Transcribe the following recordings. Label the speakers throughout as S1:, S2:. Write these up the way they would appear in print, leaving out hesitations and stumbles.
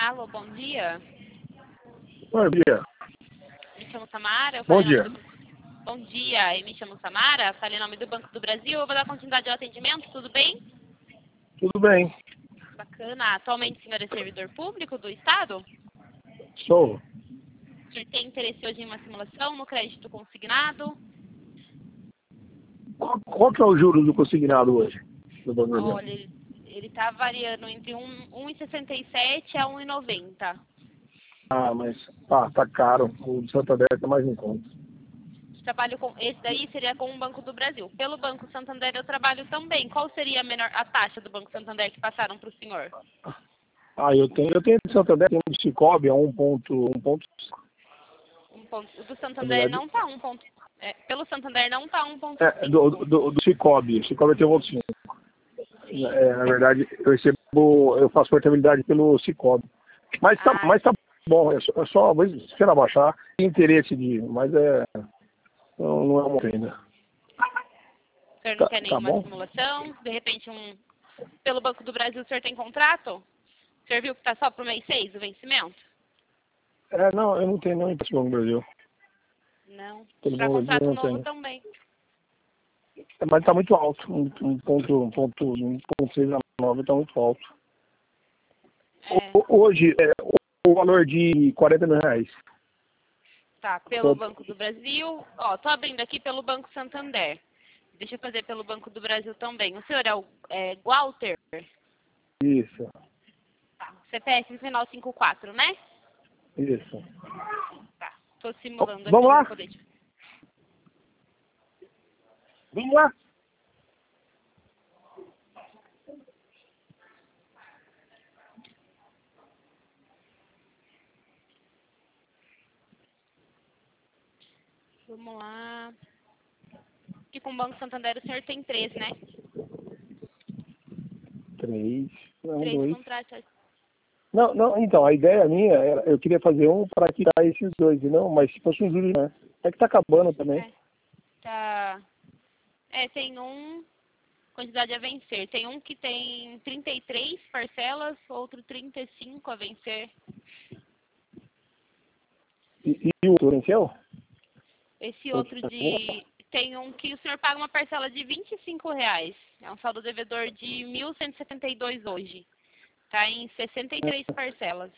S1: Alô, bom dia.
S2: Bom dia.
S1: Me chamo Samara.
S2: Bom dia.
S1: Bom dia, eu me chamo Samara. Falei em nome do Banco do Brasil. Eu vou dar continuidade ao atendimento, tudo bem?
S2: Tudo bem.
S1: Bacana. Atualmente o senhor é servidor público do Estado?
S2: Sou.
S1: O senhor tem interesse hoje em uma simulação no crédito consignado?
S2: Qual que é o juros do consignado hoje? Do Banco Brasil?
S1: Olha, ele está variando entre 1,67 a 1,90.
S2: Ah, mas tá caro. O de Santander tá mais em conta.
S1: Trabalho com esse daí seria com o Banco do Brasil. Pelo Banco Santander eu trabalho também. Qual seria a taxa do Banco Santander que passaram para o senhor?
S2: Eu tenho de Santander, tenho de Cicobi a 1,5.
S1: O do Santander não está 1 ponto. Pelo Santander não está 1,5.
S2: Do Cicobi. Cicobi tem 1,5. Na verdade, eu faço portabilidade pelo Cicobi. Mas tá bom, é só vou esperar baixar. Tem interesse mas não é uma ainda.
S1: O senhor não quer nenhuma
S2: bom?
S1: simulação? De repente, pelo Banco do Brasil, o senhor tem contrato? O senhor viu que está só para o mês 6, o vencimento?
S2: Não, eu não tenho não interesse no Banco do Brasil.
S1: Não.
S2: Pelo
S1: Para
S2: Banco do Brasil
S1: contrato
S2: não
S1: novo
S2: tenho.
S1: também.
S2: Mas está muito alto. 1,6 a 9 está muito alto. Hoje, o valor de R$ 40.000.
S1: Tá, pelo Banco do Brasil. Ó, tô abrindo aqui pelo Banco Santander. Deixa eu fazer pelo Banco do Brasil também. O senhor é Walter?
S2: Isso.
S1: Tá. CPF no final 54, né?
S2: Isso.
S1: Tá. Tô simulando aqui.
S2: Vamos lá?
S1: Poder...
S2: Vamos lá?
S1: Vamos lá. Aqui com o Banco Santander o senhor tem 3, né?
S2: 3.
S1: 3 contratos.
S2: Não, então, a ideia minha era, eu queria fazer um para quitar esses dois, não, mas se fosse um juros, né? É que tá acabando também.
S1: Tá. Tem quantidade a vencer. Tem um que tem 33 parcelas, outro 35 a vencer.
S2: E o outro venceu?
S1: Esse outro tem um que o senhor paga uma parcela de R$ 25. É um saldo devedor de 1.172 hoje. Tá em 63 parcelas.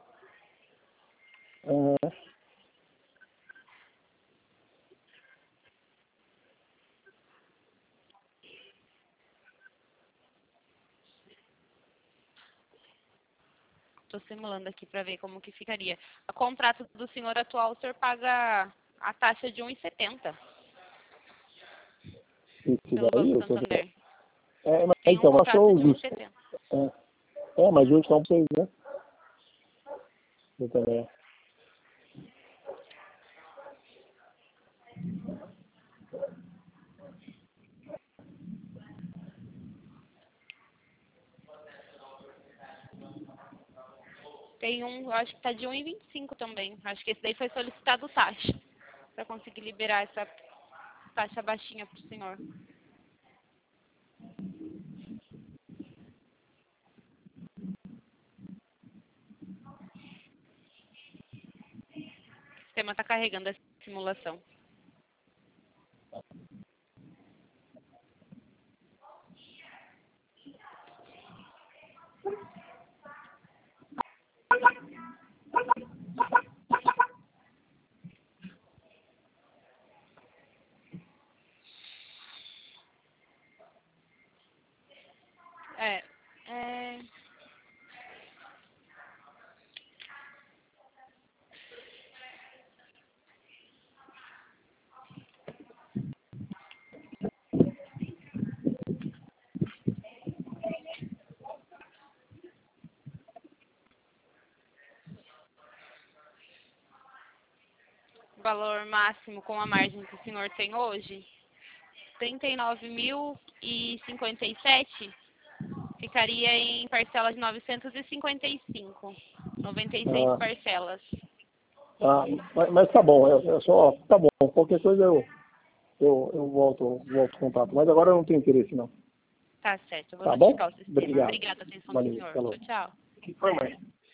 S1: Estou simulando aqui para ver como que ficaria. O contrato do senhor atual, o senhor paga a taxa de 1,70. Pelo Banco Santander.
S2: Mas
S1: Tem
S2: então,
S1: contrato
S2: achou
S1: de
S2: justo.
S1: 1,70.
S2: Mas hoje está um 6, né? Eu também.
S1: Tem eu acho que está de 1,25 também. Acho que esse daí foi solicitado taxa. Para conseguir liberar essa taxa baixinha para o senhor. O sistema está carregando essa simulação. O valor máximo com a margem que o senhor tem hoje, 39.057, ficaria em parcela de 955. 96 parcelas.
S2: Mas tá bom, tá bom. Qualquer coisa eu volto contato. Mas agora eu não tenho interesse, não.
S1: Tá certo, eu vou
S2: Tá bom?
S1: notificar o sistema.
S2: Obrigado.
S1: Obrigada, atenção do
S2: Valeu,
S1: senhor.
S2: falou.
S1: Tchau, tchau.
S2: Que foi, mãe?